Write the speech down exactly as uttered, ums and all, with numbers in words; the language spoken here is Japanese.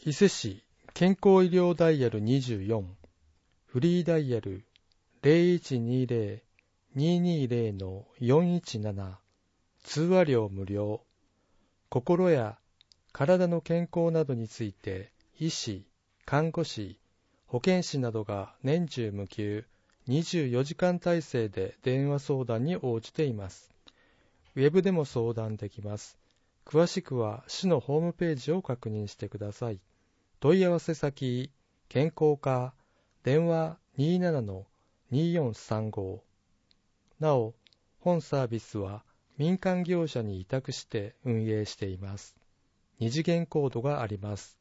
伊勢市健康医療ダイヤルにじゅうよん、フリーダイヤル ゼロいちにゼロ ににゼロ のよんいちなな、通話料無料。心や体の健康などについて医師、看護師、保健師などが年中無休にじゅうよじかん体制で電話相談に応じています。ウェブでも相談できます。詳しくは市のホームページを確認してください。問い合わせ先、健康課、電話 にじゅうななのにじゅうよんさんご。なお、本サービスは民間業者に委託して運営しています。二次元コードがあります。